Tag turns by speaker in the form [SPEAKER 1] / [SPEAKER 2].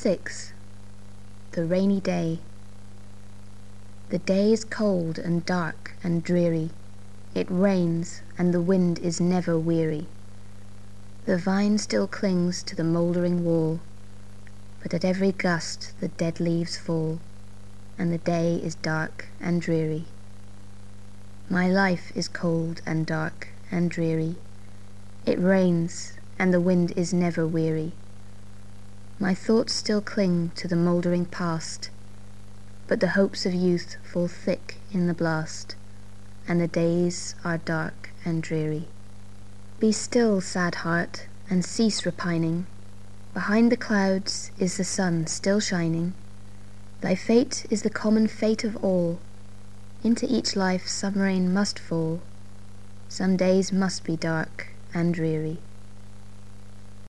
[SPEAKER 1] 6. The Rainy Day. The day is cold and dark and dreary. It rains, and the wind is never weary. The vine still clings to the mouldering wall, but at every gust the dead leaves fall, and the day is dark and dreary. My life is cold and dark and dreary. It rains, and the wind is never weary. My thoughts still cling to the mouldering past, but the hopes of youth fall thick in the blast, and the days are dark and dreary. Be still, sad heart, and cease repining. Behind the clouds is the sun still shining. Thy fate is the common fate of all. Into each life some rain must fall. Some days must be dark and dreary.